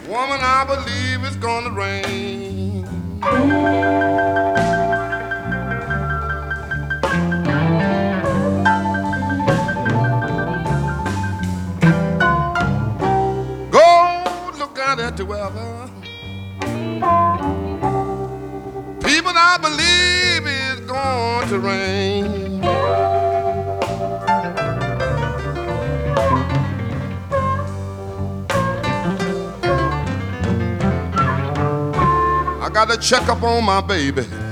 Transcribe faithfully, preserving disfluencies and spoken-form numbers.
Woman, I believe it's gonna rain. Go look out at the weather. People, I believe it's going to rain. I got to check up on my baby.